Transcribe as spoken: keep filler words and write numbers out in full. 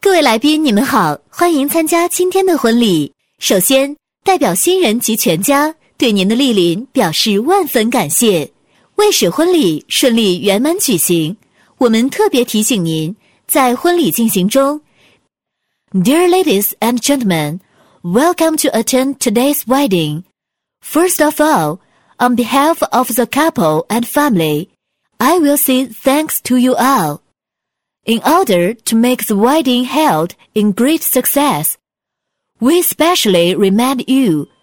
各位来宾，你们好，欢迎参加今天的婚礼。首先，代表新人及全家对您的莅临表示万分感谢。为使婚礼顺利圆满举行，我们特别提醒您，在婚礼进行中 Dear ladies and gentlemen, welcome to attend today's wedding. First of all, on behalf of the couple and family, I will say thanks to you all. In order to make the wedding held in great success, we especially remind you